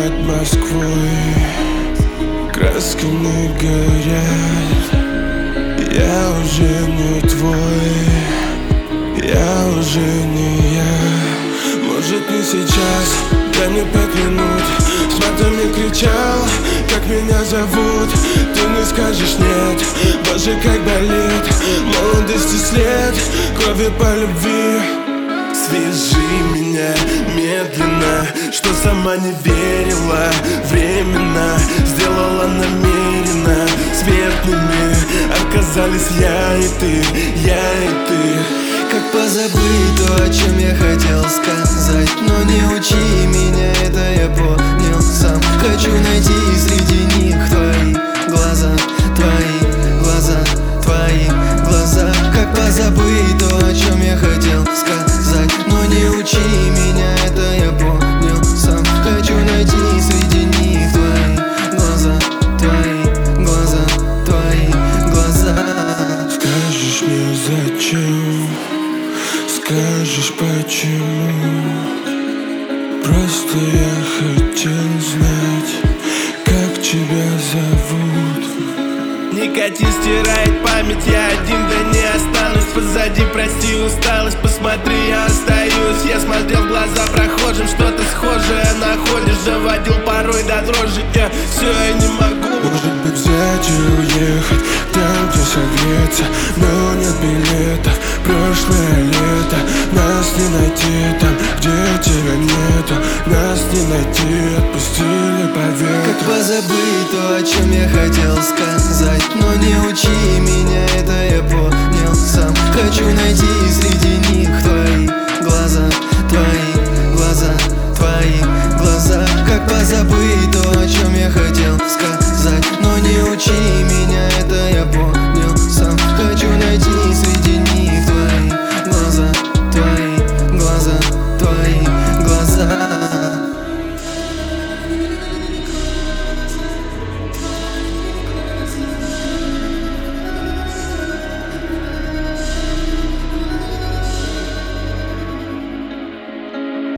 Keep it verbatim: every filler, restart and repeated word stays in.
над Москвой красками горят. Я уже не твой, я уже не я. Может, не сейчас, дай мне пять минут. С матами кричал, как меня зовут. Ты не скажешь нет, боже, как болит. Молодости след, крови по любви. Свяжи меня медленно, что сама не верила. Временно сделала намеренно. Смертными оказались я и ты, я и ты. Как позабыть то, о чем я хотел сказать, но не учи меня, это я понял сам. Хочу найти среди них твои глаза, твои глаза, твои глаза. Как позабыть то, о чем я хотел сказать, но не учи меня, это я понял сам. Хочу найти среди них твои глаза, твои глаза, твои глаза. Скажешь мне зачем, скажешь почему. Просто я хотел знать, как тебя зовут. Никотин стирает память, я один, да не останусь. Позади, прости усталость, посмотри, я остаюсь. Я смотрел в глаза прохожим, что-то схожее находишь. Доводил порой до дрожи, я все, я не могу. Может быть, взять и уехать там, где согреться, но нет билетов. Прошлое лето, нас не найти там, где тебя нету. Нас не найти, отпустили по ветру. Как позабыть то, о чем я хотел сказать, но не учи меня, это я понял сам. Хочу найти среди них твои